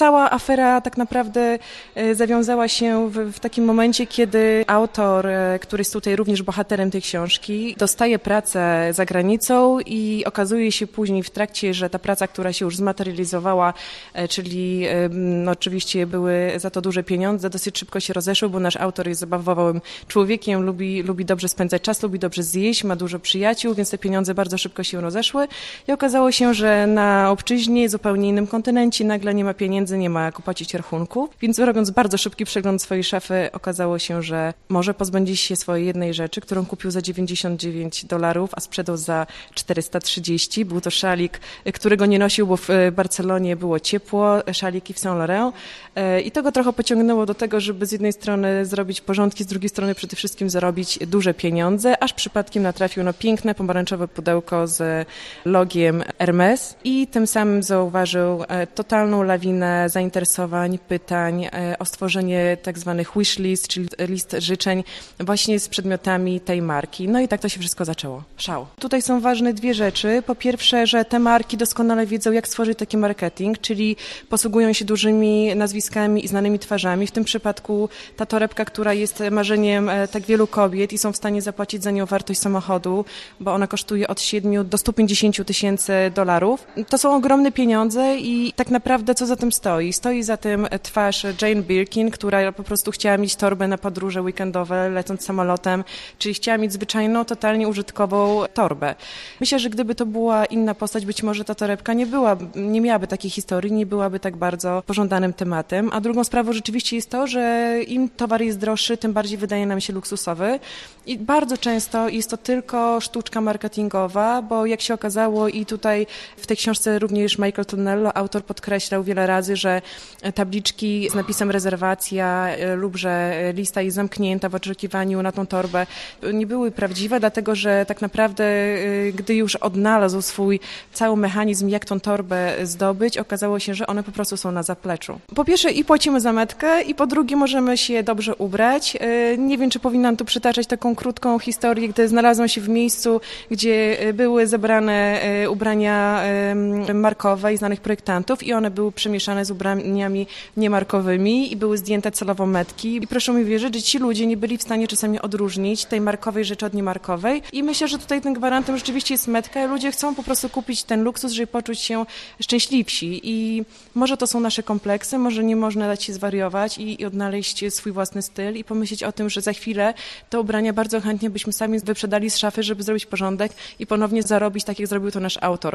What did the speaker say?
Cała afera tak naprawdę zawiązała się w takim momencie, kiedy autor, który jest tutaj również bohaterem tej książki, dostaje pracę za granicą i okazuje się później w trakcie, że ta praca, która się już zmaterializowała, czyli oczywiście były za to duże pieniądze, dosyć szybko się rozeszły, bo nasz autor jest zabawowym człowiekiem, lubi dobrze spędzać czas, lubi dobrze zjeść, ma dużo przyjaciół, więc te pieniądze bardzo szybko się rozeszły i okazało się, że na obczyźnie, zupełnie innym kontynencie nagle nie ma pieniędzy, nie ma jak opłacić rachunków, więc robiąc bardzo szybki przegląd swojej szafy, okazało się, że może pozbędzie się swojej jednej rzeczy, którą kupił za $99, a sprzedał za 430. Był to szalik, którego nie nosił, bo w Barcelonie było ciepło, szaliki w Saint Laurent i to go trochę pociągnęło do tego, żeby z jednej strony zrobić porządki, z drugiej strony przede wszystkim zarobić duże pieniądze, aż przypadkiem natrafił na piękne pomarańczowe pudełko z logiem Hermes i tym samym zauważył totalną lawinę zainteresowań, pytań o stworzenie tak zwanych wish list, czyli list życzeń właśnie z przedmiotami tej marki. No i tak to się wszystko zaczęło. Szał. Tutaj są ważne dwie rzeczy. Po pierwsze, że te marki doskonale wiedzą, jak stworzyć taki marketing, czyli posługują się dużymi nazwiskami i znanymi twarzami. W tym przypadku ta torebka, która jest marzeniem tak wielu kobiet i są w stanie zapłacić za nią wartość samochodu, bo ona kosztuje od 7 do $150,000. To są ogromne pieniądze i tak naprawdę co za tym stoi? Stoi za tym twarz Jane Birkin, która po prostu chciała mieć torbę na podróże weekendowe, lecąc samolotem, czyli chciała mieć zwyczajną, totalnie użytkową torbę. Myślę, że gdyby to była inna postać, być może ta torebka nie miałaby takiej historii, nie byłaby tak bardzo pożądanym tematem. A drugą sprawą rzeczywiście jest to, że im towar jest droższy, tym bardziej wydaje nam się luksusowy. I bardzo często jest to tylko sztuczka marketingowa, bo jak się okazało i tutaj w tej książce również Michael Tonello, autor, podkreślał wiele razy, że tabliczki z napisem rezerwacja lub że lista jest zamknięta w oczekiwaniu na tą torbę nie były prawdziwe, dlatego że tak naprawdę gdy już odnalazł swój cały mechanizm, jak tą torbę zdobyć, okazało się, że one po prostu są na zapleczu. Po pierwsze i płacimy za metkę i po drugie możemy się dobrze ubrać. Nie wiem, czy powinnam tu przytaczać taką krótką historię, gdy znalazłam się w miejscu, gdzie były zebrane ubrania markowe i znanych projektantów i one były przemieszane z ubraniami niemarkowymi i były zdjęte celowo metki. I proszę mi wierzyć, że ci ludzie nie byli w stanie czasami odróżnić tej markowej rzeczy od niemarkowej. I myślę, że tutaj tym gwarantem rzeczywiście jest metka. Ludzie chcą po prostu kupić ten luksus, żeby poczuć się szczęśliwsi. I może to są nasze kompleksy, może nie można dać się zwariować i odnaleźć swój własny styl i pomyśleć o tym, że za chwilę te ubrania bardzo chętnie byśmy sami wyprzedali z szafy, żeby zrobić porządek i ponownie zarobić, tak jak zrobił to nasz autor.